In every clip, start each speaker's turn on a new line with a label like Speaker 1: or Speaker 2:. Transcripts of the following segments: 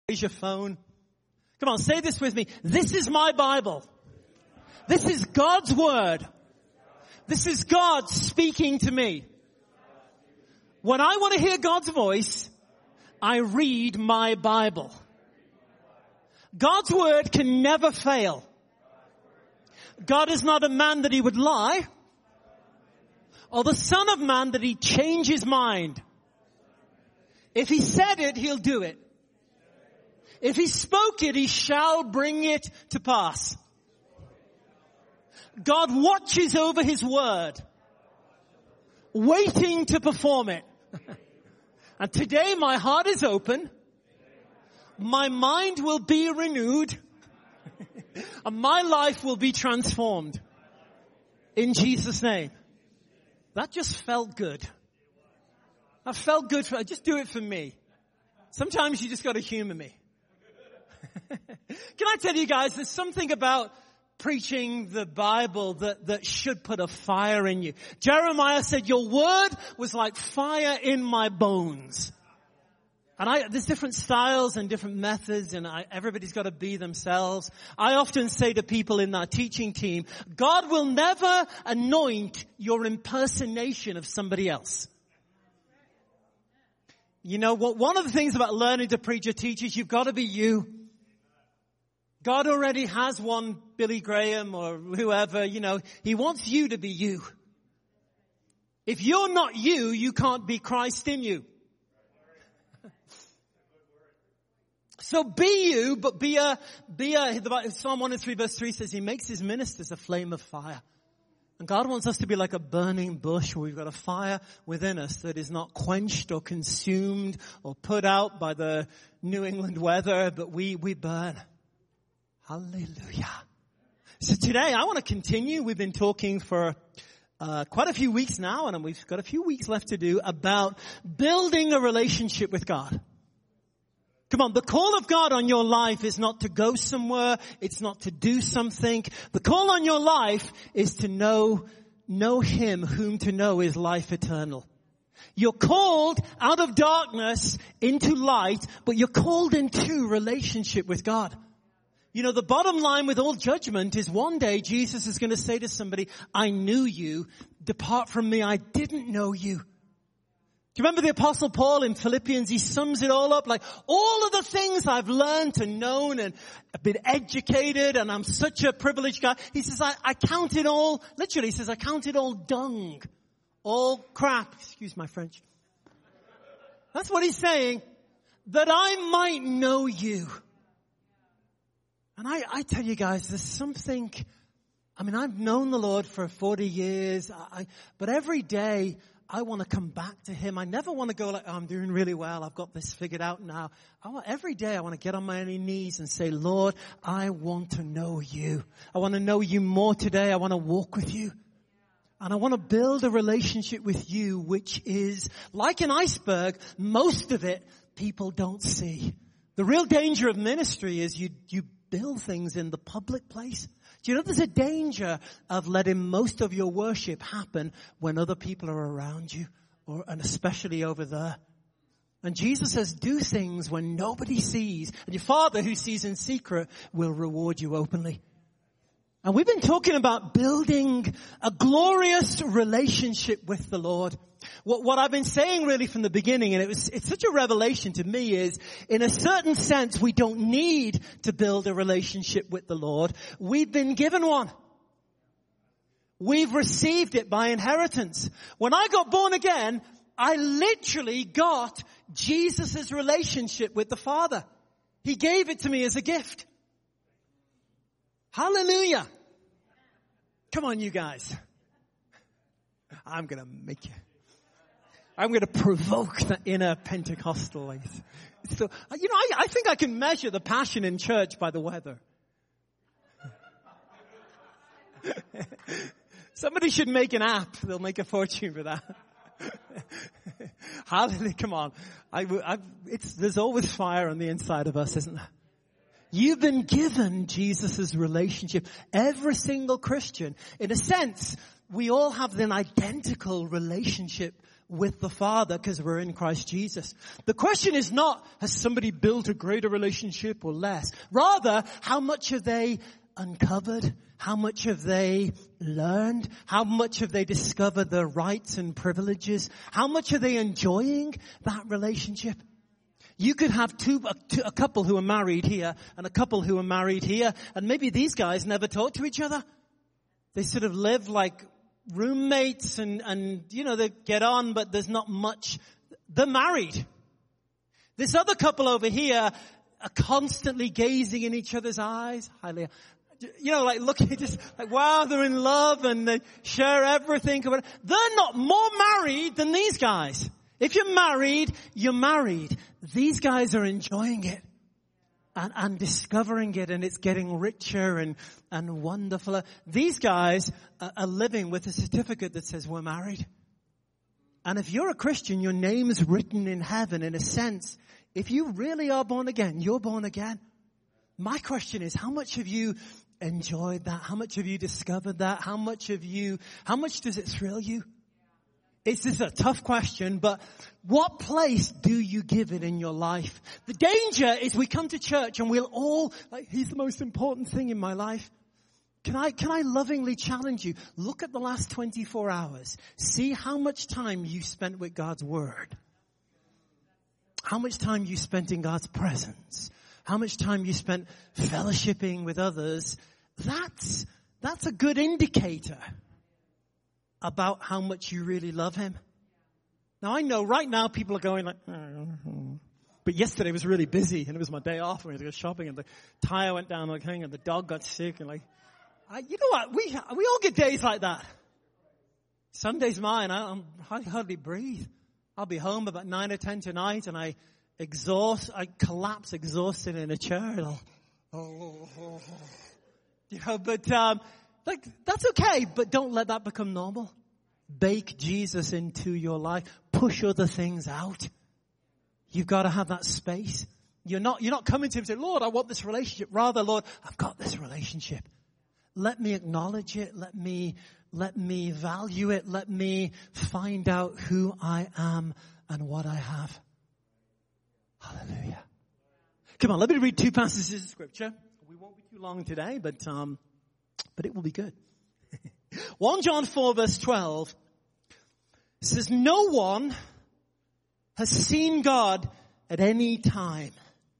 Speaker 1: Raise your phone. Come on, say this with me. This is my Bible. This is God's Word. This is God speaking to me. When I want to hear God's voice, I read my Bible. God's Word can never fail. God is not a man that he would lie, or the Son of Man that he'd change his mind. If he said it, he'll do it. If he spoke it, he shall bring it to pass. God watches over his word, waiting to perform it. And today my heart is open. My mind will be renewed. And my life will be transformed. In Jesus' name. That just felt good. That felt good. Just do it for me. Sometimes you just got to humor me. Can I tell you guys, there's something about preaching the Bible that should put a fire in you. Jeremiah said, your word was like fire in my bones. And there's different styles and different methods, and everybody's got to be themselves. I often say to people in our teaching team, God will never anoint your impersonation of somebody else. You know, one of the things about learning to preach or teach is you've got to be you. God already has one Billy Graham or whoever, you know. He wants you to be you. If you're not you, you can't be Christ in you. So be you, but be a, Psalm 103 verse 3 says he makes his ministers a flame of fire. And God wants us to be like a burning bush where we've got a fire within us that is not quenched or consumed or put out by the New England weather, but we burn. Hallelujah. So today I want to continue. We've been talking for quite a few weeks now, and we've got a few weeks left to do about building a relationship with God. Come on, the call of God on your life is not to go somewhere. It's not to do something. The call on your life is to know him whom to know is life eternal. You're called out of darkness into light, but you're called into relationship with God. You know, the bottom line with all judgment is one day Jesus is going to say to somebody, I knew you. Depart from me. I didn't know you. Do you remember the Apostle Paul in Philippians? He sums it all up like all of the things I've learned and known and been educated, and I'm such a privileged guy. He says, I count it all, literally he says, I count it all dung, all crap. Excuse my French. That's what he's saying. That I might know you. And I tell you guys, there's something, I mean, I've known the Lord for 40 years, but every day I want to come back to him. I never want to go like, oh, I'm doing really well. I've got this figured out now. Every day I want to get on my knees and say, Lord, I want to know you. I want to know you more today. I want to walk with you. And I want to build a relationship with you, which is like an iceberg. Most of it people don't see. The real danger of ministry is you build things in the public place. Do you know there's a danger of letting most of your worship happen when other people are around you, and especially over there? And Jesus says, do things when nobody sees, and your Father who sees in secret will reward you openly. And we've been talking about building a glorious relationship with the Lord. What I've been saying really from the beginning, and it's such a revelation to me, is in a certain sense we don't need to build a relationship with the Lord. We've been given one. We've received it by inheritance. When I got born again, I literally got Jesus' relationship with the Father. He gave it to me as a gift. Hallelujah. Come on, you guys. I'm going to provoke the inner Pentecostal. So, you know, I think I can measure the passion in church by the weather. Somebody should make an app. They'll make a fortune for that. Hallelujah. Come on. There's always fire on the inside of us, isn't there? You've been given Jesus' relationship. Every single Christian. In a sense, we all have an identical relationship with the Father because we're in Christ Jesus. The question is not, has somebody built a greater relationship or less? Rather, how much have they uncovered? How much have they learned? How much have they discovered their rights and privileges? How much are they enjoying that relationship? You could have a couple who are married here and a couple who are married here, and maybe these guys never talk to each other. They sort of live like roommates and they get on, but there's not much. They're married. This other couple over here are constantly gazing in each other's eyes. Highly, like looking, just like, wow, they're in love and they share everything. They're not more married than these guys. If you're married, you're married. These guys are enjoying it. And discovering it, and it's getting richer and wonderful. These guys are living with a certificate that says we're married. And if you're a Christian, your name's written in heaven in a sense. If you really are born again, you're born again. My question is, how much have you enjoyed that? How much have you discovered that? How much does it thrill you? It's just a tough question, but what place do you give it in your life? The danger is we come to church and we'll all, like, he's the most important thing in my life. Can I lovingly challenge you? Look at the last 24 hours. See how much time you spent with God's Word. How much time you spent in God's presence. How much time you spent fellowshipping with others. That's a good indicator about how much you really love Him. Now I know right now people are going like, but yesterday was really busy and it was my day off and we had to go shopping and the tire went down like and the dog got sick and like, you know what? We all get days like that. Sunday's mine. I hardly breathe. I'll be home about 9 or 10 tonight and I collapse exhausted in a chair. But that's okay, but don't let that become normal. Bake Jesus into your life. Push other things out. You've got to have that space. You're not coming to Him and saying, Lord, I want this relationship. Rather, Lord, I've got this relationship. Let me acknowledge it. Let me value it. Let me find out who I am and what I have. Hallelujah. Come on, let me read 2 passages of Scripture. We won't be too long today, but it will be good. 1 John 4 verse 12 says, no one has seen God at any time.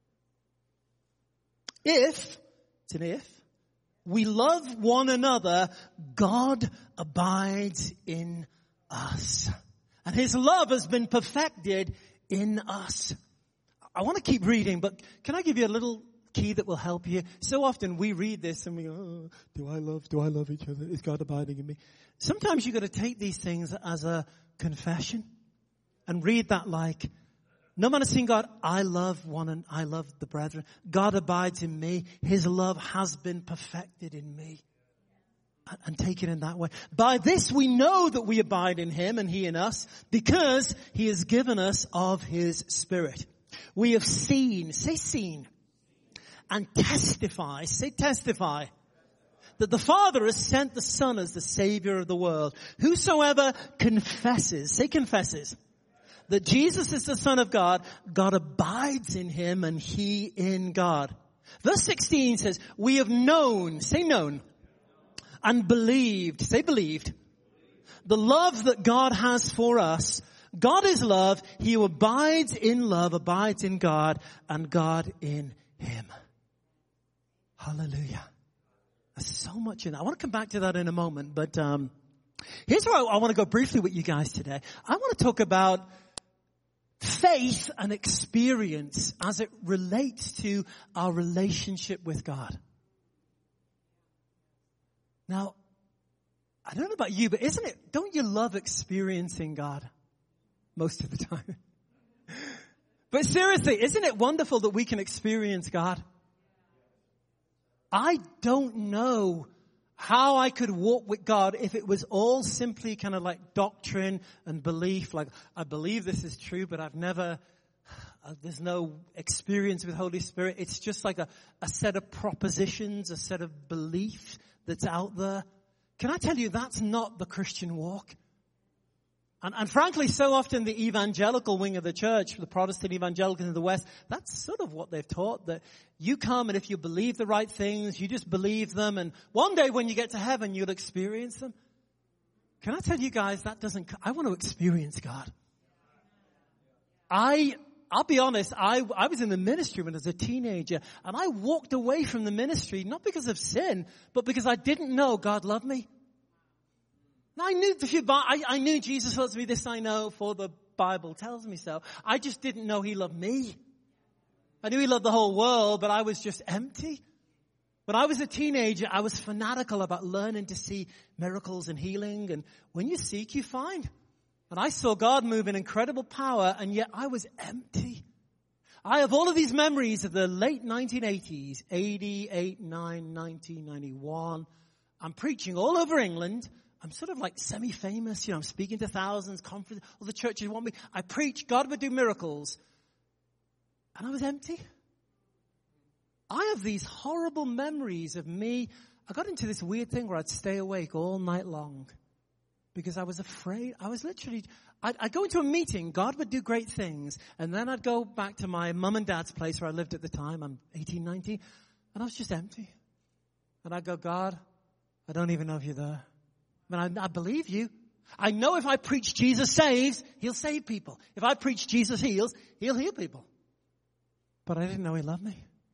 Speaker 1: It's an if, we love one another, God abides in us. And His love has been perfected in us. I want to keep reading, but can I give you a little key that will help you? So often we read this and we go, do I love each other? Is God abiding in me? Sometimes you got to take these things as a confession and read that like, no man has seen God, I love one and I love the brethren. God abides in me. His love has been perfected in me. And take it in that way. By this we know that we abide in Him and He in us, because He has given us of His Spirit. We have seen, say seen, and testify, say testify, that the Father has sent the Son as the Savior of the world. Whosoever confesses, say confesses, that Jesus is the Son of God, God abides in Him and He in God. Verse 16 says, we have known, say known, and believed, say believed, the love that God has for us. God is love. He who abides in love abides in God, and God in him. Hallelujah. There's so much in that. I want to come back to that in a moment, but here's where I want to go briefly with you guys today. I want to talk about faith and experience as it relates to our relationship with God. Now, I don't know about you, but don't you love experiencing God most of the time? But seriously, isn't it wonderful that we can experience God? I don't know how I could walk with God if it was all simply kind of like doctrine and belief. Like, I believe this is true, but there's no experience with Holy Spirit. It's just like a set of propositions, a set of beliefs that's out there. Can I tell you, that's not the Christian walk? And frankly, so often the evangelical wing of the church, the Protestant evangelicals in the West, that's sort of what they've taught, that you come and if you believe the right things, you just believe them, and one day when you get to heaven, you'll experience them. Can I tell you guys, I want to experience God. I'll be honest, I was in the ministry when I was a teenager, and I walked away from the ministry, not because of sin, but because I didn't know God loved me. I knew Jesus loves me, this I know, for the Bible tells me so. I just didn't know he loved me. I knew he loved the whole world, but I was just empty. When I was a teenager, I was fanatical about learning to see miracles and healing, and when you seek, you find. And I saw God move in incredible power, and yet I was empty. I have all of these memories of the late 1980s, 88, 9, 90, 91. I'm preaching all over England. I'm sort of like semi-famous, I'm speaking to thousands, conferences, all the churches want me. I preach, God would do miracles. And I was empty. I have these horrible memories of me. I got into this weird thing where I'd stay awake all night long because I was afraid. I'd go into a meeting, God would do great things, and then I'd go back to my mum and dad's place where I lived at the time. I'm 18, 19, and I was just empty. And I'd go, God, I don't even know if you're there. I believe you. I know if I preach Jesus saves, he'll save people. If I preach Jesus heals, he'll heal people. But I didn't know he loved me.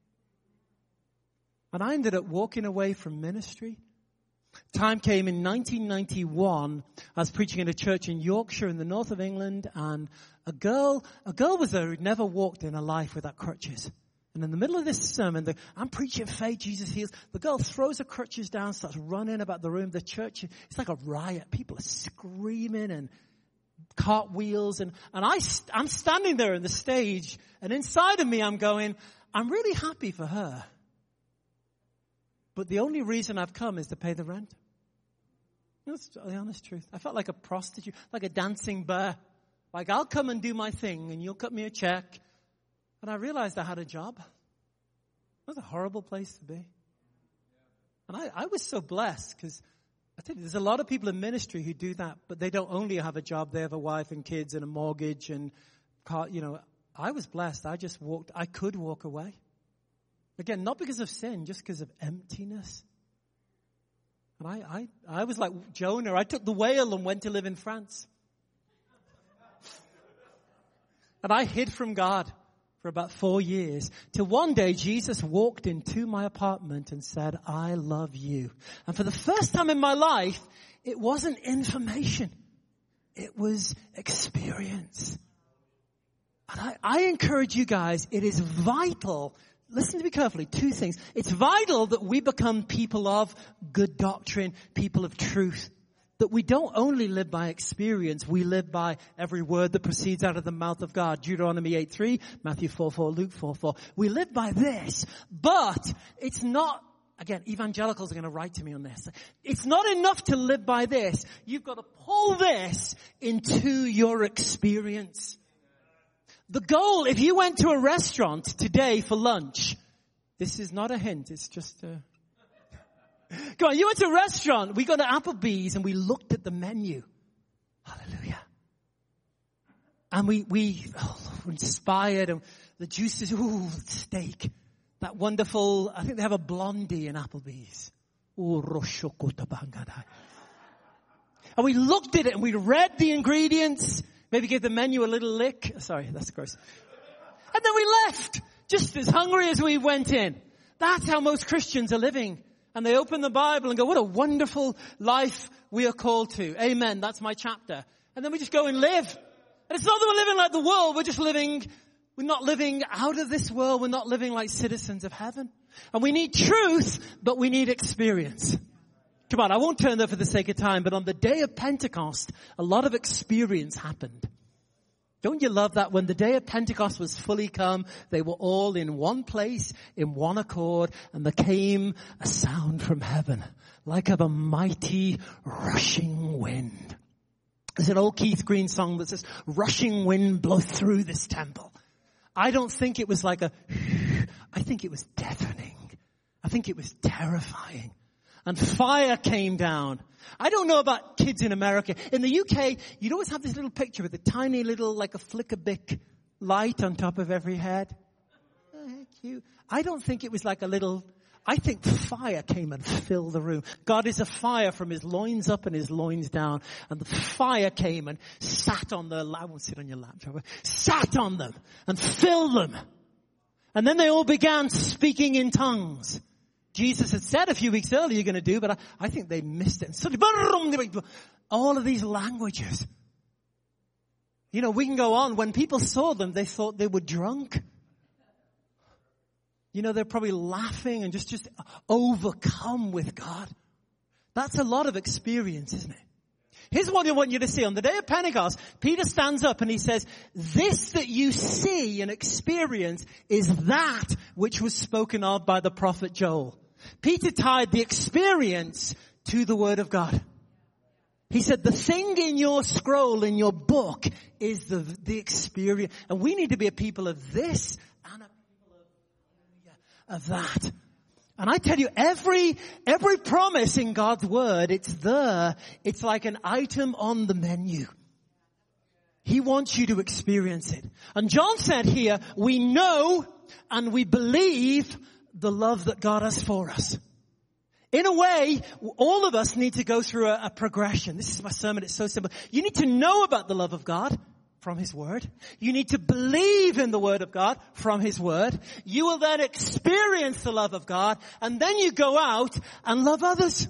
Speaker 1: And I ended up walking away from ministry. Time came in 1991. I was preaching in a church in Yorkshire in the north of England, and a girl was there who'd never walked in her life without crutches. And in the middle of this sermon, I'm preaching faith, Jesus heals. The girl throws her crutches down, starts running about the room. The church, it's like a riot. People are screaming and cartwheels. And I'm standing there on the stage, and inside of me I'm going, I'm really happy for her. But the only reason I've come is to pay the rent. That's the honest truth. I felt like a prostitute, like a dancing bear. Like, I'll come and do my thing, and you'll cut me a check. And I realized I had a job. It was a horrible place to be. And I was so blessed because I tell you, there's a lot of people in ministry who do that, but they don't only have a job, they have a wife and kids and a mortgage and car. I was blessed. I could walk away. Again, not because of sin, just because of emptiness. And I was like Jonah. I took the whale and went to live in France. And I hid from God for about 4 years, till one day Jesus walked into my apartment and said, I love you. And for the first time in my life, it wasn't information. It was experience. And I encourage you guys, it is vital. Listen to me carefully. 2 things. It's vital that we become people of good doctrine, people of truth. That we don't only live by experience, we live by every word that proceeds out of the mouth of God. Deuteronomy 8:3, Matthew 4:4, Luke 4:4. We live by this, but it's not, again, evangelicals are going to write to me on this. It's not enough to live by this. You've got to pull this into your experience. The goal, if you went to a restaurant today for lunch, this is not a hint, it's just a... Come on, you went to a restaurant, we got to Applebee's and we looked at the menu. Hallelujah. And we were inspired, and the juices, steak. That wonderful, I think they have a blondie in Applebee's. And we looked at it and we read the ingredients, maybe gave the menu a little lick. Sorry, that's gross. And then we left, just as hungry as we went in. That's how most Christians are living. And they open the Bible and go, what a wonderful life we are called to. Amen. That's my chapter. And then we just go and live. And it's not that we're living like the world. We're not living out of this world. We're not living like citizens of heaven. And we need truth, but we need experience. Come on, I won't turn there for the sake of time, but on the day of Pentecost, a lot of experience happened. Don't you love that? When the day of Pentecost was fully come, they were all in one place, in one accord, and there came a sound from heaven, like of a mighty rushing wind. There's an old Keith Green song that says, rushing wind blow through this temple. I don't think it was like I think it was deafening. I think it was terrifying. and fire came down. I don't know about kids in America. In the UK, you'd always have this little picture with a tiny little, like a flicker-bic light on top of every head. Oh, cute. I don't think it was like a little, I think fire came and filled the room. God is a fire from his loins up and his loins down. And the fire came and sat on the, I won't sit on your lap, sat on them and filled them. And then they all began speaking in tongues. Jesus had said a few weeks earlier you're going to do, but I think they missed it. And suddenly, all of these languages. You know, we can go on. When people saw them, they thought they were drunk. You know, they're probably laughing and just overcome with God. That's a lot of experience, isn't it? Here's what I want you to see. On the day of Pentecost, Peter stands up and he says, this that you see and experience is that which was spoken of by the prophet Joel. Peter tied the experience to the word of God. He said, the thing in your scroll, in your book, is the experience. And we need to be a people of this and a people of that. And I tell you, every promise in God's word, it's there. It's like an item on the menu. He wants you to experience it. And John said here, we know and we believe the love that God has for us. In a way, all of us need to go through a progression. This is my sermon. It's so simple. You need to know about the love of God from his word. You need to believe in the word of God from his word. You will then experience the love of God, and then you go out and love others.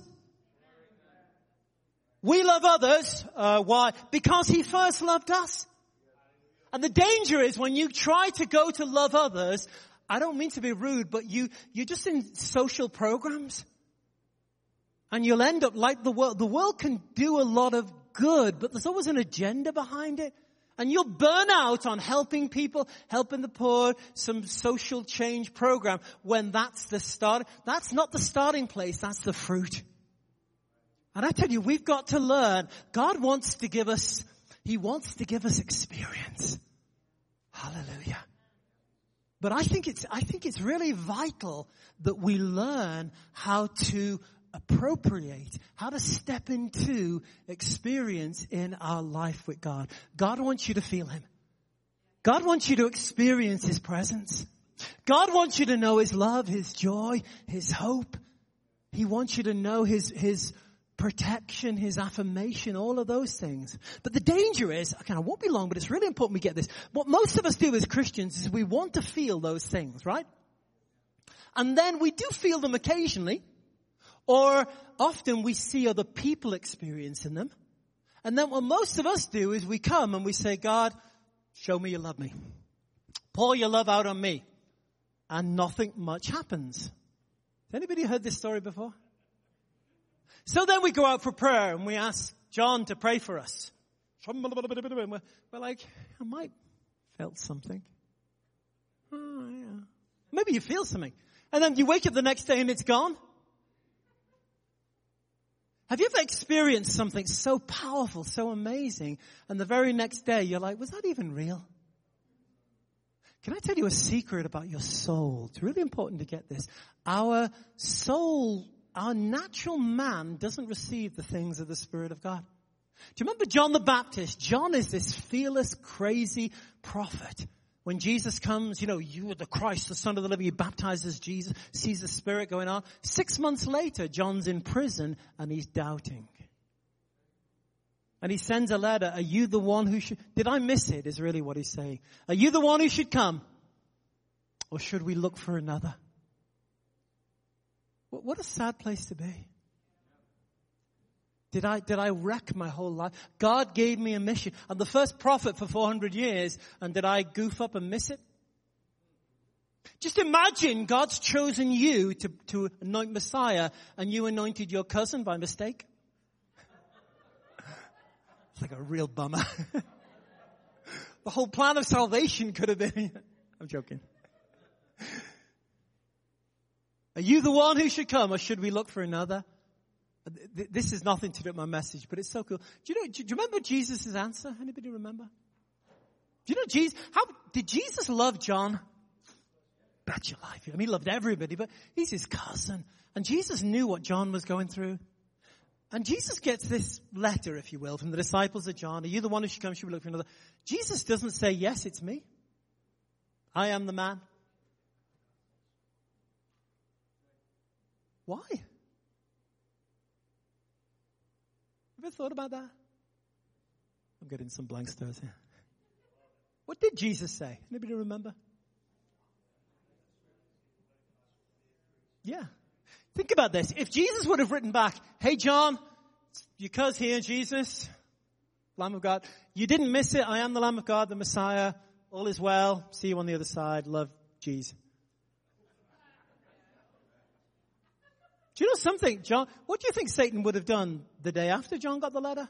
Speaker 1: We love others. Why? Because he first loved us. And the danger is when you try to go to love others, I don't mean to be rude, but you're just in social programs. And you'll end up like the world. The world can do a lot of good, but there's always an agenda behind it. And you'll burn out on helping people, helping the poor, some social change program when that's the start. That's not the starting place, that's the fruit. And I tell you, we've got to learn. God wants to give us, he wants to give us experience. Hallelujah. But I think it's really vital that we learn how to appropriate, how to step into experience in our life with God. God wants you to feel him. God wants you to experience his presence. God wants you to know his love, his joy, his hope. He wants you to know his protection, his affirmation, all of those things. But the danger is, okay, I won't be long, but it's really important we get this. What most of us do as Christians is we want to feel those things, right? And then we do feel them occasionally. Or often we see other people experiencing them. And then what most of us do is we come and we say, God, show me you love me. Pour your love out on me. And nothing much happens. Has anybody heard this story before? So then we go out for prayer and we ask John to pray for us. We're like, I might felt something. Oh, yeah. Maybe you feel something. And then you wake up the next day and it's gone. Have you ever experienced something so powerful, so amazing, and the very next day you're like, was that even real? Can I tell you a secret about your soul? It's really important to get this. Our soul, our natural man doesn't receive the things of the Spirit of God. Do you remember John the Baptist? John is this fearless, crazy prophet. When Jesus comes, you know, you are the Christ, the Son of the living. He baptizes Jesus, sees the Spirit going on. 6 months later, John's in prison and he's doubting. And he sends a letter. Are you the one who should... Did I miss it? Is really what he's saying. Are you the one who should come? Or should we look for another? What a sad place to be. Did I wreck my whole life? God gave me a mission. I'm the first prophet for 400 years, and did I goof up and miss it? Just imagine God's chosen you to anoint Messiah, and you anointed your cousin by mistake. It's like a real bummer. The whole plan of salvation could have been... I'm joking. Are you the one who should come, or should we look for another? This is nothing to do with my message, but it's so cool. Do you remember Jesus' answer? Anybody remember? Do you know Jesus? How did Jesus love John? bet your life. I mean, he loved everybody, but he's his cousin. And Jesus knew what John was going through. And Jesus gets this letter, if you will, from the disciples of John. Are you the one who should come? Should we look for another? Jesus doesn't say, yes, it's me. I am the man. Why? Ever thought about that? I'm getting some blank stares here. What did Jesus say? Anybody remember? Yeah. Think about this. If Jesus would have written back, hey John, your cuz here, Jesus, Lamb of God. You didn't miss it. I am the Lamb of God, the Messiah. All is well. See you on the other side. Love, Jesus. Do you know something, John? What do you think Satan would have done the day after John got the letter?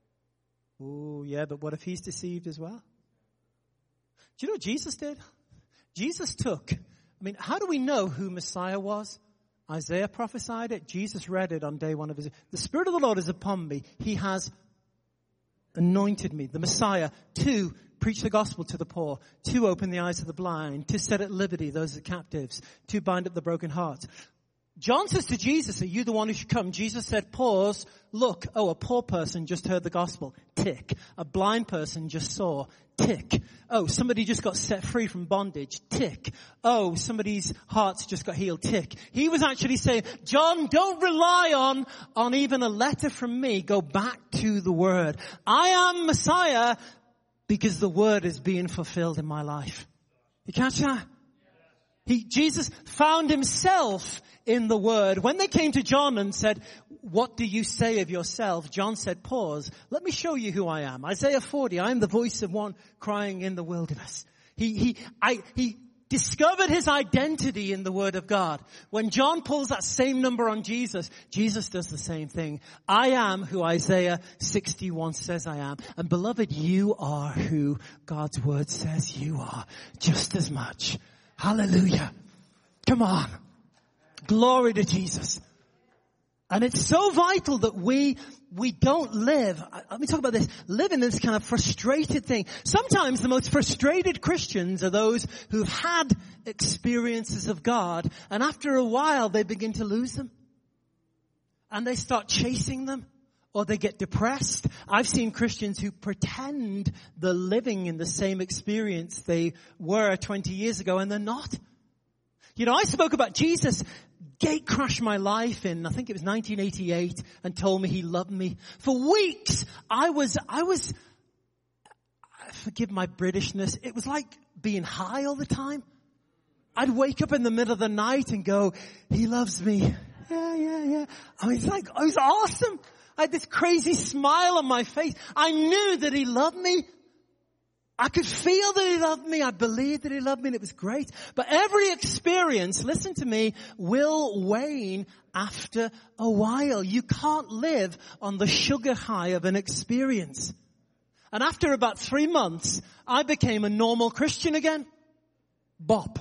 Speaker 1: Oh, yeah, but what if he's deceived as well? Do you know what Jesus did? Jesus how do we know who Messiah was? Isaiah prophesied it. Jesus read it on day one of his. The Spirit of the Lord is upon me. He has anointed me, the Messiah, to preach the gospel to the poor, to open the eyes of the blind, to set at liberty those captives, to bind up the broken hearts. John says to Jesus, are you the one who should come? Jesus said, pause, look, oh, a poor person just heard the gospel, tick. A blind person just saw, tick. Oh, somebody just got set free from bondage, tick. Oh, somebody's hearts just got healed, tick. He was actually saying, John, don't rely on even a letter from me. Go back to the word. I am Messiah because the word is being fulfilled in my life. You catch that? Jesus found himself in the word. When they came to John and said, what do you say of yourself? John said, pause. Let me show you who I am. Isaiah 40, I am the voice of one crying in the wilderness. He discovered his identity in the word of God. When John pulls that same number on Jesus, Jesus does the same thing. I am who Isaiah 61 says I am. And beloved, you are who God's word says you are just as much. Hallelujah. Come on. Glory to Jesus. And it's so vital that we don't live, let me talk about this, live in this kind of frustrated thing. Sometimes the most frustrated Christians are those who've had experiences of God, and after a while they begin to lose them. And they start chasing them, or they get depressed. I've seen Christians who pretend they're living in the same experience they were 20 years ago, and they're not. You know, I spoke about Jesus gate crashed my life in, I think it was 1988, and told me he loved me. For weeks, I was, forgive my Britishness, it was like being high all the time. I'd wake up in the middle of the night and go, he loves me. Yeah. I mean, it was awesome. I had this crazy smile on my face. I knew that he loved me. I could feel that he loved me. I believed that he loved me, and it was great. But every experience, listen to me, will wane after a while. You can't live on the sugar high of an experience. And after about 3 months, I became a normal Christian again. Bop.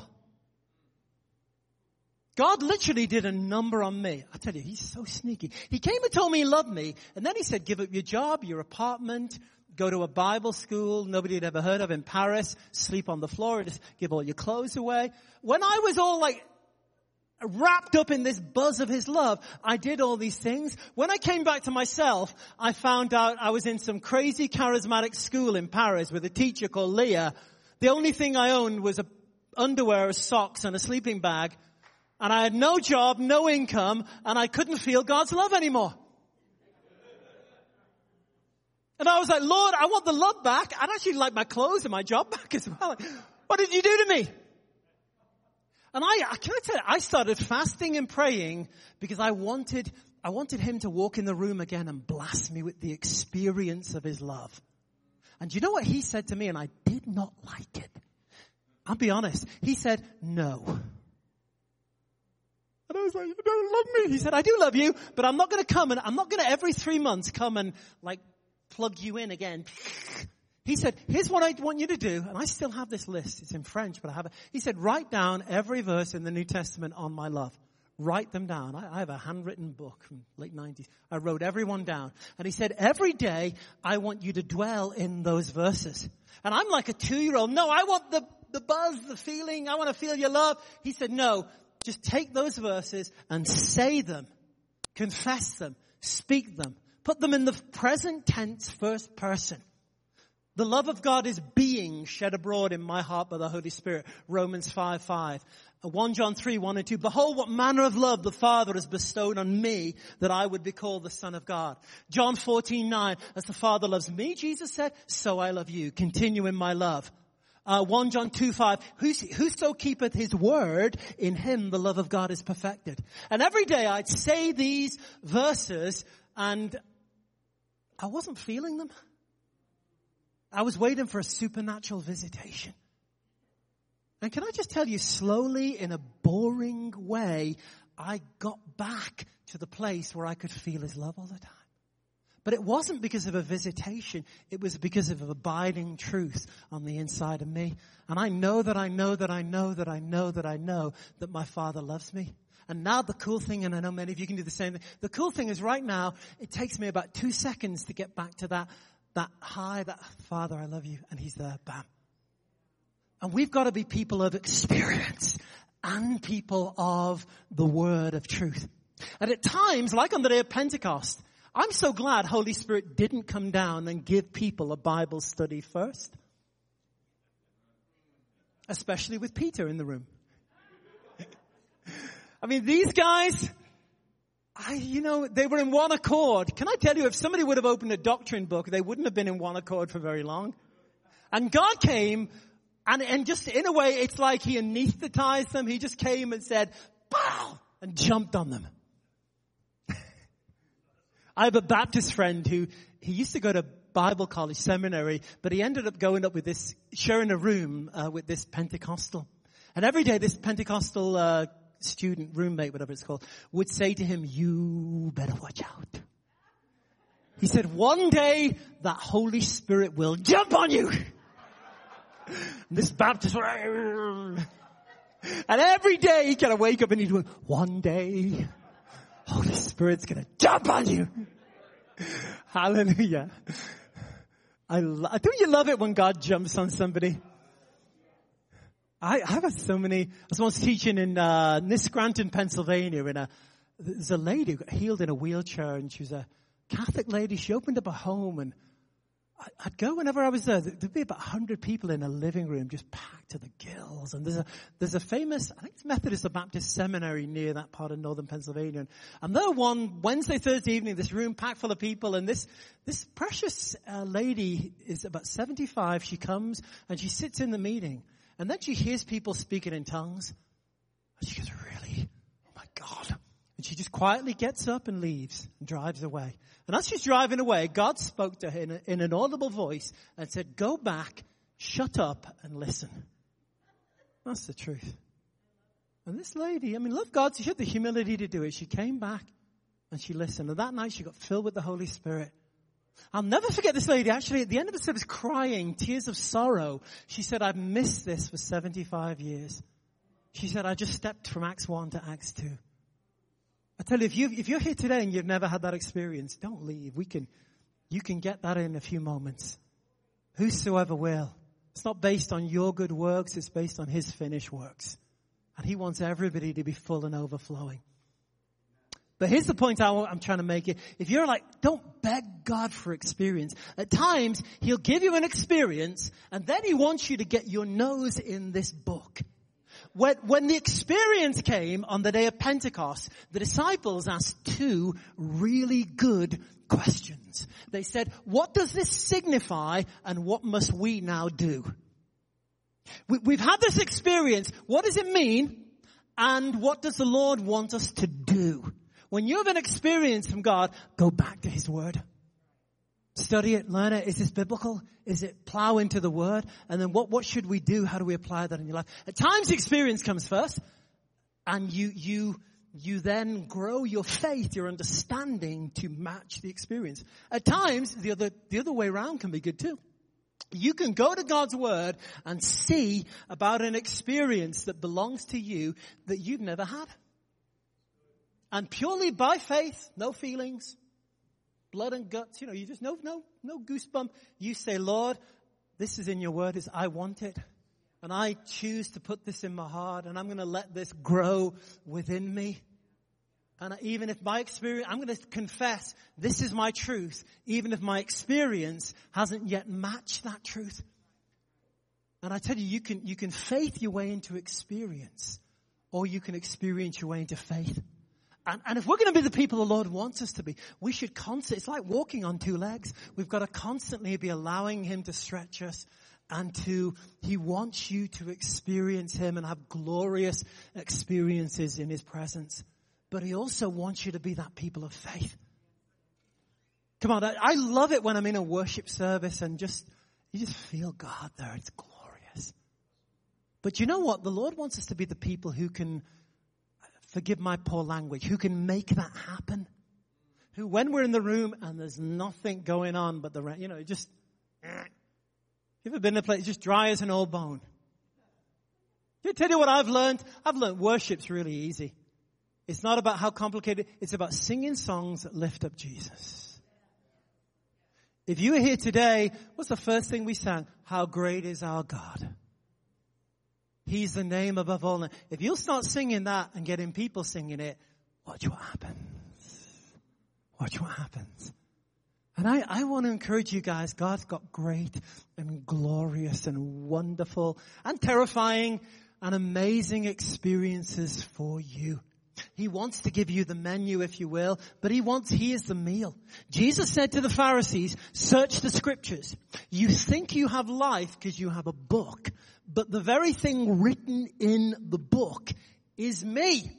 Speaker 1: God literally did a number on me. I tell you, he's so sneaky. He came and told me he loved me, and then he said, give up your job, your apartment, go to a Bible school nobody had ever heard of in Paris, sleep on the floor, just give all your clothes away. When I was all wrapped up in this buzz of his love, I did all these things. When I came back to myself, I found out I was in some crazy charismatic school in Paris with a teacher called Leah. The only thing I owned was underwear, socks, and a sleeping bag. And I had no job, no income, and I couldn't feel God's love anymore. And I was like, Lord, I want the love back. I'd actually like my clothes and my job back as well. What did you do to me? And I started fasting and praying because I wanted him to walk in the room again and blast me with the experience of his love. And you know what he said to me? And I did not like it. I'll be honest. He said, no. And I was like, you don't love me. He said, I do love you, but I'm not going to come and I'm not going to every 3 months come and plug you in again. He said, here's what I want you to do. And I still have this list. It's in French, but I have it. He said, write down every verse in the New Testament on my love. Write them down. I have a handwritten book from late 90s. I wrote every one down. And he said, every day I want you to dwell in those verses. And I'm like a 2-year-old. No, I want the buzz, the feeling. I want to feel your love. He said, no, just take those verses and say them, confess them, speak them, put them in the present tense first person. The love of God is being shed abroad in my heart by the Holy Spirit. Romans 5:5. 1 John 3:1 and 2. Behold, what manner of love the Father has bestowed on me, that I would be called the Son of God. John 14:9. As the Father loves me, Jesus said, so I love you. Continue in my love. 1 John 2:5. Whoso keepeth his word, in him the love of God is perfected. And every day I'd say these verses and I wasn't feeling them. I was waiting for a supernatural visitation. And can I just tell you, slowly, in a boring way, I got back to the place where I could feel his love all the time. But it wasn't because of a visitation. It was because of abiding truth on the inside of me. And I know that my Father loves me. And now the cool thing, and I know many of you can do the same thing, the cool thing is right now, it takes me about 2 seconds to get back to that high, that Father, I love you, and he's there, bam. And we've got to be people of experience and people of the word of truth. And at times, like on the day of Pentecost, I'm so glad Holy Spirit didn't come down and give people a Bible study first. Especially with Peter in the room. I mean, these guys, they were in one accord. Can I tell you, if somebody would have opened a doctrine book, they wouldn't have been in one accord for very long. And God came, and just in a way, it's like he anesthetized them. He just came and said, "Pow!" and jumped on them. I have a Baptist friend who, he used to go to Bible college seminary, but he ended up sharing a room with this Pentecostal. And every day this Pentecostal student, roommate, whatever it's called, would say to him, you better watch out. He said, one day that Holy Spirit will jump on you. And this Baptist, and every day he kind of wake up and he'd go, one day Holy Spirit's going to jump on you. Hallelujah. Don't you love it when God jumps on somebody? I've got so many. I was once teaching in Niscranton, Pennsylvania, there's a lady who got healed in a wheelchair, and she was a Catholic lady. She opened up a home, and I'd go whenever I was there. There'd be about 100 people in a living room, just packed to the gills. And there's a famous, I think it's Methodist or Baptist seminary near that part of northern Pennsylvania. And there one Wednesday, Thursday evening, this room packed full of people, and this precious lady is about 75. She comes and she sits in the meeting. And then she hears people speaking in tongues. And she goes, really? Oh my God. And she just quietly gets up and leaves and drives away. And as she's driving away, God spoke to her in an audible voice and said, go back, shut up, and listen. That's the truth. And this lady, love God. She had the humility to do it. She came back and she listened. And that night she got filled with the Holy Spirit. I'll never forget this lady. Actually, at the end of the service, crying, tears of sorrow. She said, I've missed this for 75 years. She said, I just stepped from Acts 1 to Acts 2. I tell you, if you're here today and you've never had that experience, don't leave. You can get that in a few moments. Whosoever will. It's not based on your good works. It's based on his finished works. And he wants everybody to be full and overflowing. But here's the point I'm trying to make it. If you're like, don't beg God for experience. At times, he'll give you an experience, and then he wants you to get your nose in this book. When the experience came on the day of Pentecost, the disciples asked two really good questions. They said, what does this signify, and what must we now do? We've had this experience. What does it mean? And what does the Lord want us to do? When you have an experience from God, go back to his word. Study it, learn it. Is this biblical? Is it plow into the word? And then what should we do? How do we apply that in your life? At times experience comes first, and you then grow your faith, your understanding to match the experience. At times, the other way around can be good too. You can go to God's word and see about an experience that belongs to you that you've never had. And purely by faith, no feelings, blood and guts, you just no goosebump. You say, Lord, this is in your word, I want it. And I choose to put this in my heart, and I'm going to let this grow within me. And even if my experience, I'm going to confess this is my truth, even if my experience hasn't yet matched that truth. And I tell you, you can faith your way into experience, or you can experience your way into faith. And if we're going to be the people the Lord wants us to be, we should constantly, it's like walking on two legs. We've got to constantly be allowing Him to stretch us. And He wants you to experience Him and have glorious experiences in His presence. But He also wants you to be that people of faith. Come on, I love it when I'm in a worship service and you just feel God there. It's glorious. But you know what? The Lord wants us to be the people who can, forgive my poor language, who can make that happen. Who, when we're in the room and there's nothing going on but just, you ever been in a place just dry as an old bone? Can I tell you what I've learned? I've learned worship's really easy. It's not about how complicated. It's about singing songs that lift up Jesus. If you were here today, what's the first thing we sang? How great is our God. He's the name above all names. If you'll start singing that and getting people singing it, watch what happens. Watch what happens. And I want to encourage you guys, God's got great and glorious and wonderful and terrifying and amazing experiences for you. He wants to give you the menu, if you will, but He is the meal. Jesus said to the Pharisees, search the scriptures. You think you have life because you have a book, but the very thing written in the book is me.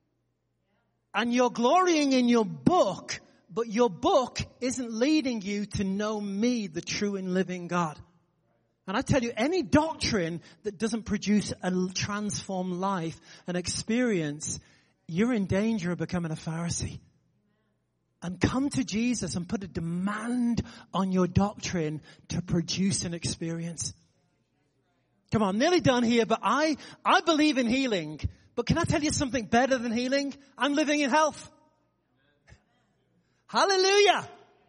Speaker 1: And you're glorying in your book, but your book isn't leading you to know me, the true and living God. And I tell you, any doctrine that doesn't produce a transformed life, an experience, you're in danger of becoming a Pharisee. And come to Jesus and put a demand on your doctrine to produce an experience. Come on, I'm nearly done here, but I believe in healing. But can I tell you something better than healing? I'm living in health. Hallelujah.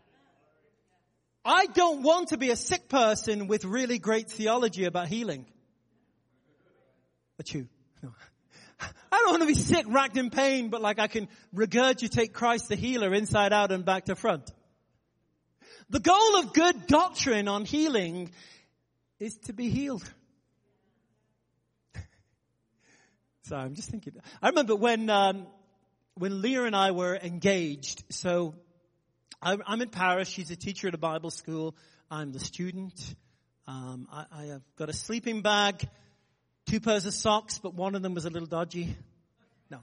Speaker 1: I don't want to be a sick person with really great theology about healing. But you. No. I don't want to be sick, racked in pain, but like I can regurgitate Christ the healer inside out and back to front. The goal of good doctrine on healing is to be healed. So I'm just thinking. I remember when Leah and I were engaged. So I'm in Paris. She's a teacher at a Bible school. I'm the student. I have got a sleeping bag. 2 pairs of socks, but one of them was a little dodgy. No.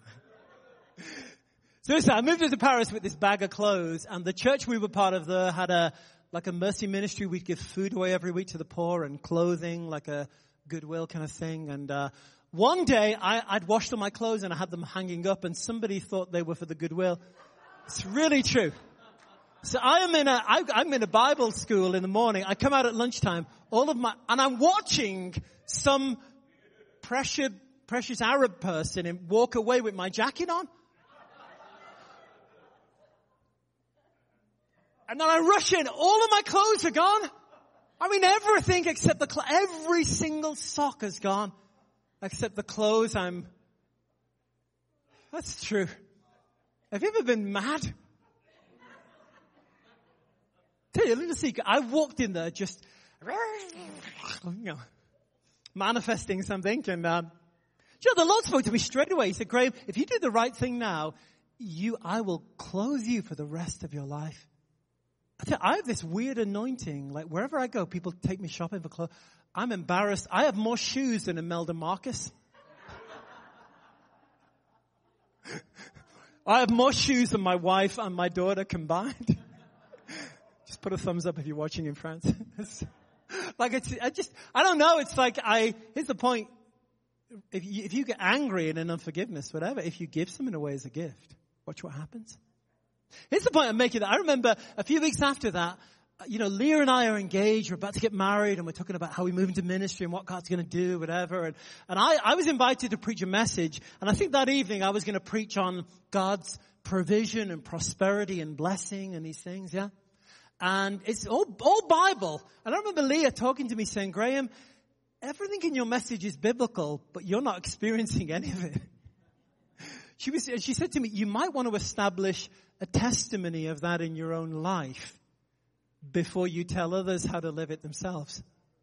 Speaker 1: So listen, I moved into Paris with this bag of clothes, and the church we were part of there had a mercy ministry. We'd give food away every week to the poor and clothing, like a Goodwill kind of thing. And one day I'd washed all my clothes and I had them hanging up, and somebody thought they were for the Goodwill. It's really true. So I'm in a Bible school in the morning. I come out at lunchtime, and I'm watching some precious Arab person and walk away with my jacket on. And then I rush in. All of my clothes are gone. I mean, everything except every single sock is gone. Except the clothes. That's true. Have you ever been mad? Tell you a little secret. I walked in there just, manifesting something, and the Lord spoke to me straight away. He said, Graham, if you do the right thing now, I will clothe you for the rest of your life. I have this weird anointing. Like wherever I go, people take me shopping for clothes. I'm embarrassed. I have more shoes than Imelda Marcus. I have more shoes than my wife and my daughter combined. Just put a thumbs up if you're watching in France. I don't know. It's like here's the point. If you get angry and in unforgiveness, whatever, if you give something away as a gift, watch what happens. Here's the point I'm making. I remember a few weeks after that, Leah and I are engaged. We're about to get married, and we're talking about how we move into ministry and what God's going to do, whatever. And I was invited to preach a message, and I think that evening I was going to preach on God's provision and prosperity and blessing and these things, yeah. And it's all Bible. And I remember Leah talking to me saying, Graham, everything in your message is biblical, but you're not experiencing any of it. She said to me, you might want to establish a testimony of that in your own life before you tell others how to live it themselves.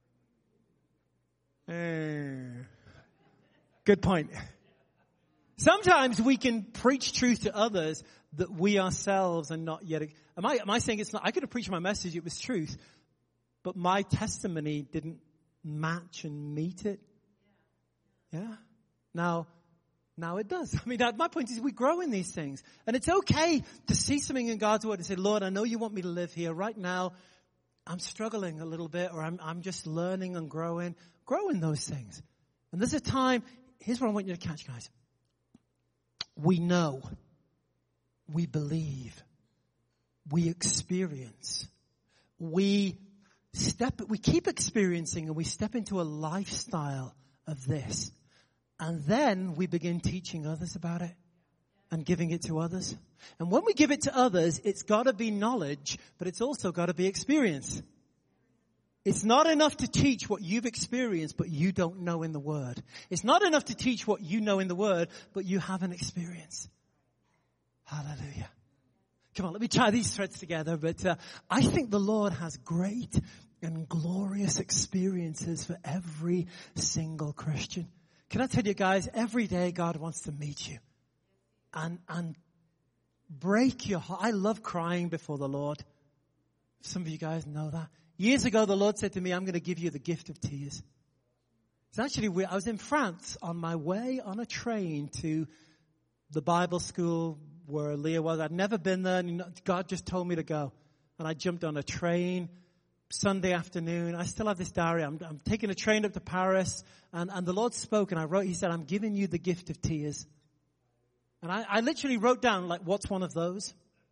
Speaker 1: Good point. Sometimes we can preach truth to others that we ourselves are not yet. Am I saying it's not? I could have preached my message, it was truth, but my testimony didn't match and meet it. Yeah. Now it does. I mean, my point is we grow in these things. And it's okay to see something in God's word and say, Lord, I know you want me to live here. Right now, I'm struggling a little bit, or I'm just learning and growing. Grow in those things. And there's a time, here's what I want you to catch, guys. We know, we believe, we experience, we keep experiencing, and we step into a lifestyle of this. And then we begin teaching others about it and giving it to others. And when we give it to others, it's got to be knowledge, but it's also got to be experience. It's not enough to teach what you've experienced, but you don't know in the Word. It's not enough to teach what you know in the Word, but you haven't experienced. Hallelujah. Come on, let me tie these threads together. But I think the Lord has great and glorious experiences for every single Christian. Can I tell you guys, every day God wants to meet you and break your heart. I love crying before the Lord. Some of you guys know that. Years ago, the Lord said to me, I'm going to give you the gift of tears. It's actually weird. I was in France on my way on a train to the Bible school where Leah was. I'd never been there, and God just told me to go. And I jumped on a train Sunday afternoon. I still have this diary. I'm taking a train up to Paris, and the Lord spoke, and He said, I'm giving you the gift of tears. And I literally wrote down, like, what's one of those?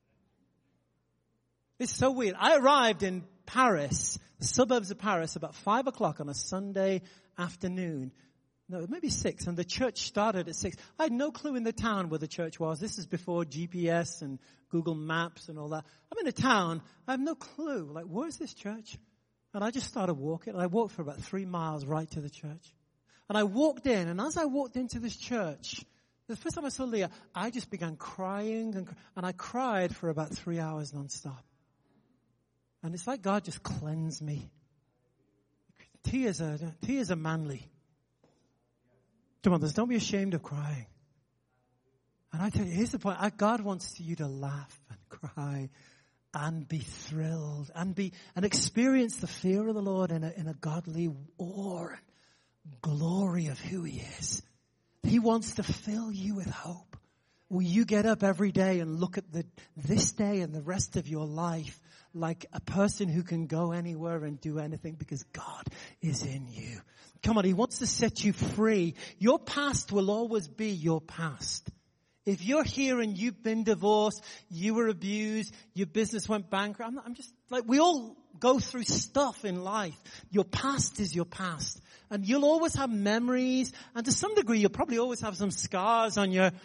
Speaker 1: It's so weird. I arrived in Paris, the suburbs of Paris, about 5 o'clock on a Sunday afternoon. No, maybe 6. And the church started at 6. I had no clue in the town where the church was. This is before GPS and Google Maps and all that. I'm in a town. I have no clue. Like, where's this church? And I just started walking. And I walked for about 3 miles right to the church. And I walked in. And as I walked into this church, the first time I saw Leah, I just began crying. And I cried for about 3 hours nonstop. And it's like God just cleansed me. Tears are manly. Come on, don't be ashamed of crying. And I tell you, here's the point. God wants you to laugh and cry and be thrilled and experience the fear of the Lord in a godly awe and glory of who He is. He wants to fill you with hope. Will you get up every day and look at this day and the rest of your life like a person who can go anywhere and do anything because God is in you? Come on, He wants to set you free. Your past will always be your past. If you're here and you've been divorced, you were abused, your business went bankrupt, I'm just like, we all go through stuff in life. Your past is your past. And you'll always have memories, and to some degree you'll probably always have some scars on your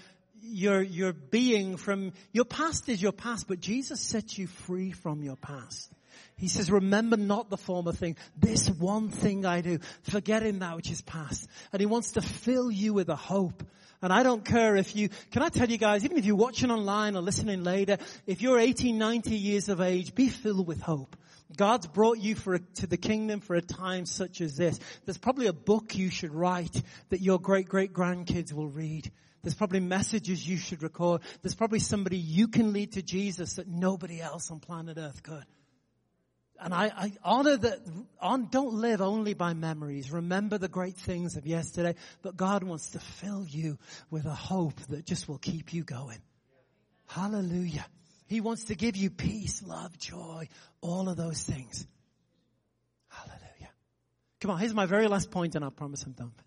Speaker 1: being from your past is your past, but Jesus sets you free from your past. He says, remember not the former thing. This one thing I do, forgetting that which is past. And He wants to fill you with a hope. And I don't care can I tell you guys, even if you're watching online or listening later, if you're 80, 90 years of age, be filled with hope. God's brought you to the kingdom for a time such as this. There's probably a book you should write that your great-great-grandkids will read. There's probably messages you should record. There's probably somebody you can lead to Jesus that nobody else on planet Earth could. And I honor that. Don't live only by memories. Remember the great things of yesterday. But God wants to fill you with a hope that just will keep you going. Hallelujah. He wants to give you peace, love, joy, all of those things. Hallelujah. Come on, here's my very last point, and I promise I'm done.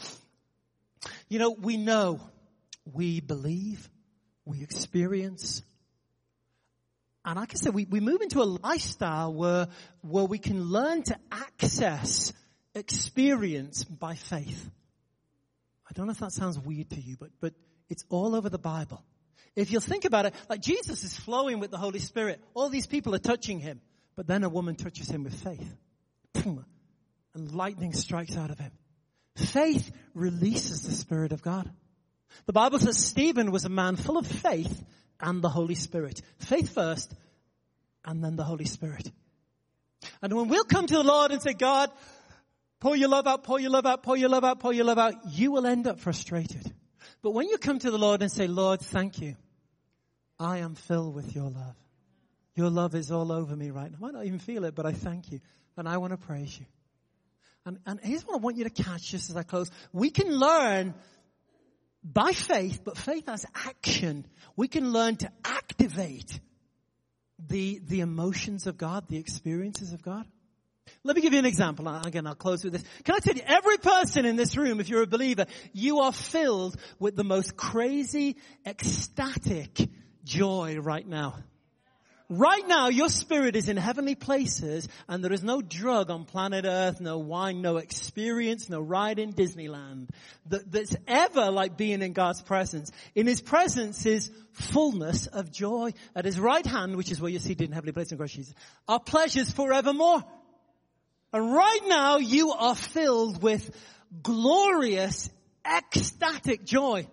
Speaker 1: We know, we believe, we experience. And like I said, we move into a lifestyle where we can learn to access experience by faith. I don't know if that sounds weird to you, but it's all over the Bible. If you'll think about it, like Jesus is flowing with the Holy Spirit. All these people are touching Him. But then a woman touches Him with faith. and lightning strikes out of him. Faith releases the Spirit of God. The Bible says Stephen was a man full of faith and the Holy Spirit. Faith first, and then the Holy Spirit. And when we'll come to the Lord and say, God, pour your love out, pour your love out, pour your love out, pour your love out, you will end up frustrated. But when you come to the Lord and say, Lord, thank you. I am filled with your love. Your love is all over me right now. I might not even feel it, but I thank you. And I want to praise you. And here's what I want you to catch just as I close. We can learn by faith, but faith as action. We can learn to activate the emotions of God, the experiences of God. Let me give you an example. Again, I'll close with this. Can I tell you, every person in this room, if you're a believer, you are filled with the most crazy, ecstatic joy right now. Right now, your spirit is in heavenly places, and there is no drug on planet Earth, no wine, no experience, no ride in Disneyland that's ever like being in God's presence. In His presence is fullness of joy. At His right hand, which is where you're seated in heavenly places in Christ Jesus, are pleasures forevermore. And right now, you are filled with glorious, ecstatic joy.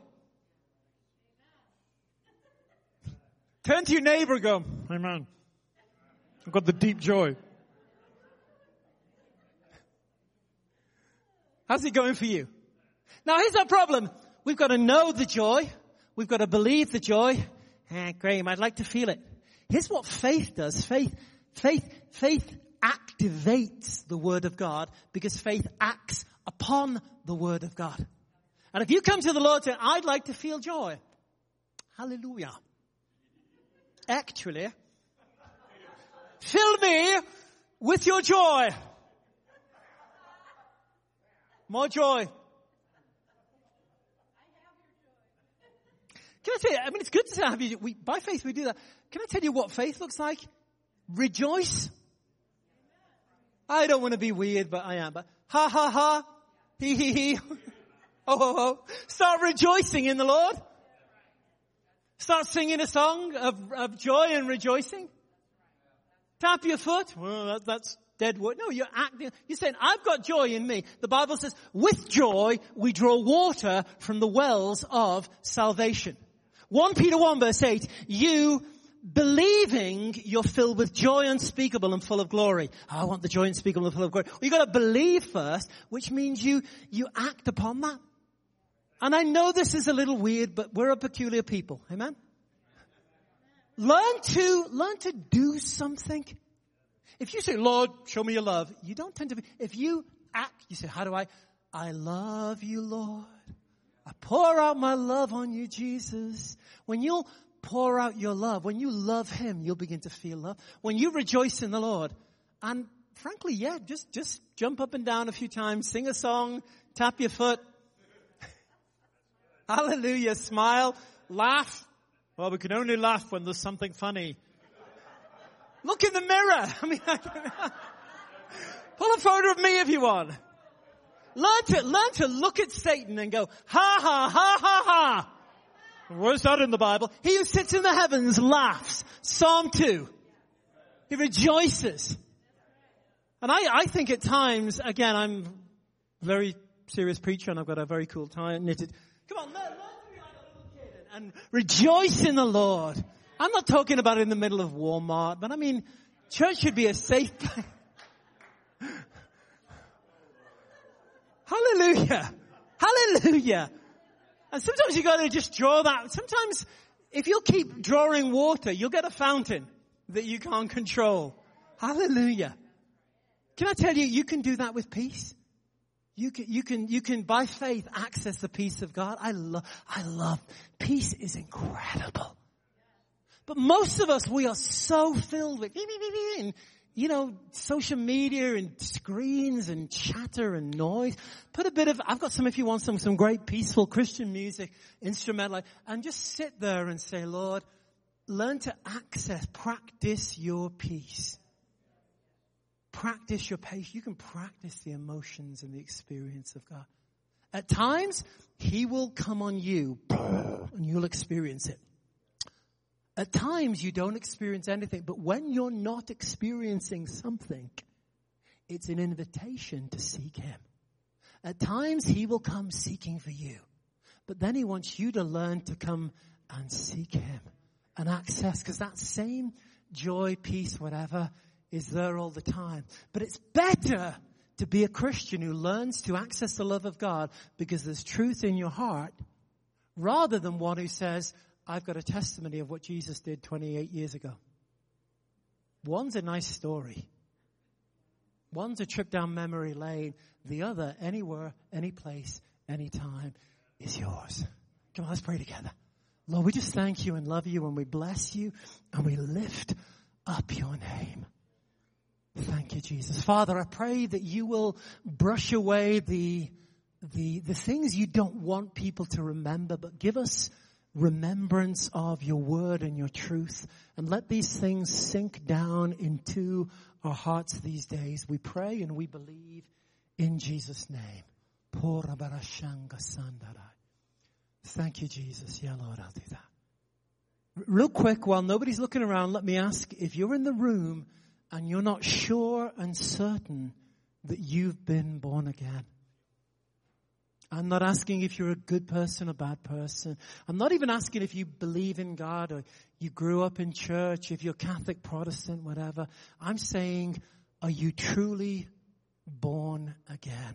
Speaker 1: Turn to your neighbor and go, amen. I've got the deep joy. How's it going for you? Now here's our problem. We've got to know the joy. We've got to believe the joy. Graham, I'd like to feel it. Here's what faith does. Faith activates the Word of God because faith acts upon the Word of God. And if you come to the Lord and say, I'd like to feel joy. Hallelujah. Actually, fill me with your joy. More joy. Can I tell you, I mean, it's good to have you, by faith we do that. Can I tell you what faith looks like? Rejoice. I don't want to be weird, but I am. But ha ha ha, he he he, ho ho ho. Start rejoicing in the Lord. Start singing a song of joy and rejoicing. Tap your foot. Well, that's dead wood. No, you're acting. You're saying, I've got joy in me. The Bible says, with joy, we draw water from the wells of salvation. 1 Peter 1 verse 8, you believing you're filled with joy unspeakable and full of glory. I want the joy unspeakable and full of glory. Well, you got to believe first, which means you act upon that. And I know this is a little weird, but we're a peculiar people. Amen? Learn to do something. If you say, Lord, show me your love, you don't tend to be. If you act, you say, how do I love you, Lord. I pour out my love on you, Jesus. When you'll pour out your love, when you love Him, you'll begin to feel love. When you rejoice in the Lord, and frankly, yeah, just jump up and down a few times, sing a song, tap your foot. Hallelujah, smile, laugh. Well, we can only laugh when there's something funny. Look in the mirror. I mean, pull a photo of me if you want. Learn to look at Satan and go, ha, ha, ha, ha, ha. Where's that in the Bible? He who sits in the heavens laughs. Psalm 2. He rejoices. And I think at times, again, I'm a very serious preacher and I've got a very cool tie knitted. Come on, learn to be like a little kid and rejoice in the Lord. I'm not talking about it in the middle of Walmart, but I mean, church should be a safe place. Hallelujah. Hallelujah. And sometimes you got to just draw that. Sometimes if you'll keep drawing water, you'll get a fountain that you can't control. Hallelujah. Can I tell you, you can do that with peace. You can by faith access the peace of God. I love peace is incredible. But most of us, we are so filled with, social media and screens and chatter and noise. I've got some, if you want some great peaceful Christian music, instrumental, and just sit there and say, Lord, learn to practice your peace. Practice your patience. You can practice the emotions and the experience of God. At times, He will come on you and you'll experience it. At times, you don't experience anything. But when you're not experiencing something, It's an invitation to seek him. At times he will come seeking for you. But then he wants you to learn to come and seek him and access, because that same joy, peace, whatever, is there all the time. But it's better to be a Christian who learns to access the love of God because there's truth in your heart, rather than one who says, I've got a testimony of what Jesus did 28 years ago. One's a nice story. One's a trip down memory lane. The other, anywhere, any place, anytime, is yours. Come on, let's pray together. Lord, we just thank you and love you, and we bless you, and we lift up your name. Thank you, Jesus. Father, I pray that you will brush away the things you don't want people to remember, but give us remembrance of your word and your truth, and let these things sink down into our hearts these days. We pray and we believe in Jesus' name. Thank you, Jesus. Yeah, Lord, I'll do that. Real quick, while nobody's looking around, let me ask, if you're in the room and you're not sure and certain that you've been born again. I'm not asking if you're a good person or bad person. I'm not even asking if you believe in God or you grew up in church, if you're Catholic, Protestant, whatever. I'm saying, are you truly born again?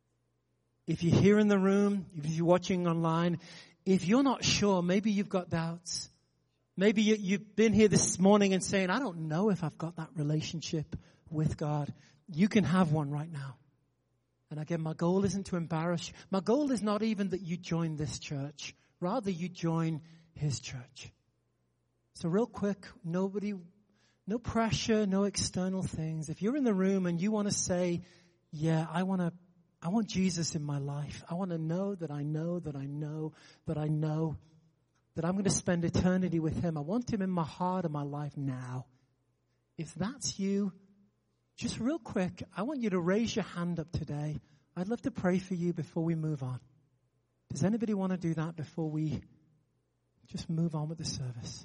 Speaker 1: If you're here in the room, if you're watching online, if you're not sure, maybe you've got doubts. Maybe you've been here this morning and saying, I don't know if I've got that relationship with God. You can have one right now. And again, my goal isn't to embarrass you. My goal is not even that you join this church. Rather, you join his church. So real quick, no pressure, no external things. If you're in the room and you want to say, yeah, I want Jesus in my life. I want to know that I know that I know that I know that I'm going to spend eternity with him. I want him in my heart and my life now. If that's you, just real quick, I want you to raise your hand up today. I'd love to pray for you before we move on. Does anybody want to do that before we just move on with the service?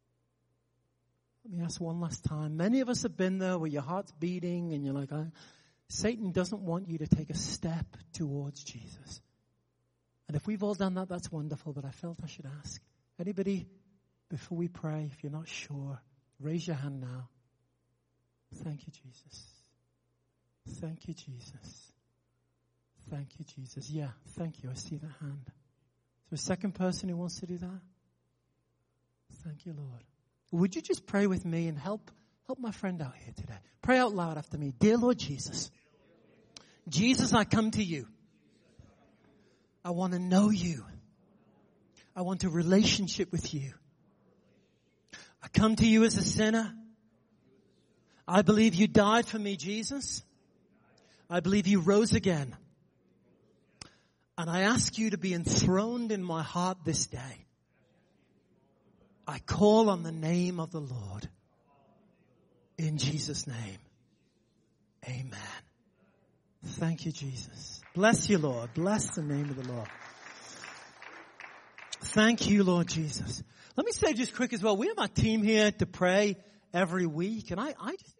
Speaker 1: Let me ask one last time. Many of us have been there where your heart's beating and you're like, Satan doesn't want you to take a step towards Jesus. And if we've all done that, that's wonderful, but I felt I should ask. Anybody, before we pray, if you're not sure, raise your hand now. Thank you, Jesus. Thank you, Jesus. Thank you, Jesus. Yeah, thank you. I see that hand. Is there a second person who wants to do that? Thank you, Lord. Would you just pray with me and help my friend out here today? Pray out loud after me. Dear Lord Jesus, Jesus, I come to you. I want to know you. I want a relationship with you. I come to you as a sinner. I believe you died for me, Jesus. I believe you rose again. And I ask you to be enthroned in my heart this day. I call on the name of the Lord. In Jesus' name. Amen. Thank you, Jesus. Bless you, Lord. Bless the name of the Lord. Thank you, Lord Jesus. Let me say just quick as well, we have our team here to pray every week. And I just